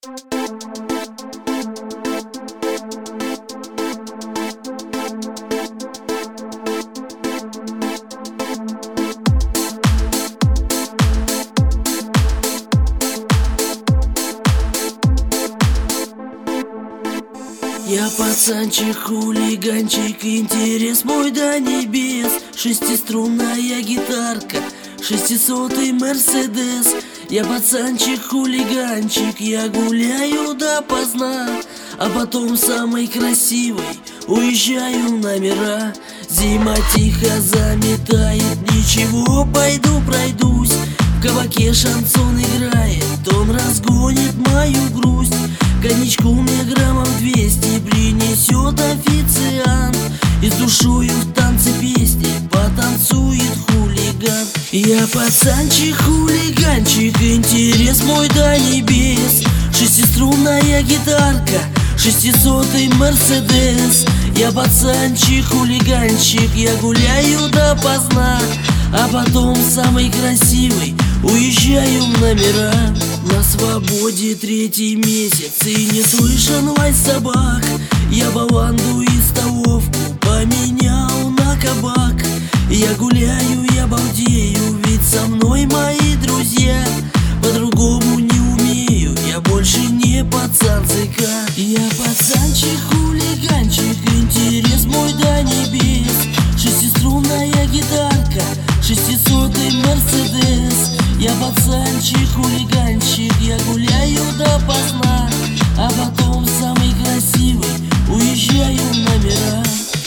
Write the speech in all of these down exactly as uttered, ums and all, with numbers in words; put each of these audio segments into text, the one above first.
Я пацанчик, хулиганчик, интерес мой до небес. Шестиструнная гитарка, шестисотый Мерседес. Я пацанчик, хулиганчик, я гуляю допоздна, а потом самый красивый уезжаю в номера. Зима тихо заметает, ничего, пойду пройдусь. В кабаке шансон играет, он разгонит мою грусть. Коньячку мне граммов двести принесет официант, и с душою в танце песни потанцует хулиган. Я пацанчик, хулиганчик, интерес мой до небес. Шестиструнная гитарка, шестисотый Мерседес. Я пацанчик, хулиганчик, я гуляю допоздна, а потом самый красивый уезжаю в номера. На свободе третий месяц и не слышен вой собак. Я баланду и столовку поменял на кабак. Я гуляю, я балдею, ведь со мной мои друзья. По-другому не умею, я больше не пацан-цыка. Я пацанчик, хулиганчик, интерес мой до небес. Шестиструнная гитарка, шестисотый Мерседес. Я пацанчик, хулиганчик, я гуляю допоздна, а потом самый красивый уезжаю в номера.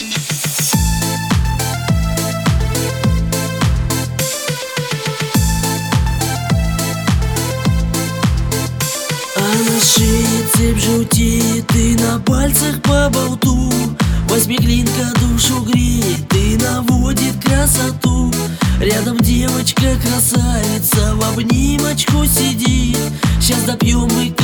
А на шее цепь желтеет, и на пальцах по болту. Восьмиклинка душу греет и наводит красоту. Рядом девочка красавица в обнимочку сидит. Сейчас допьем мы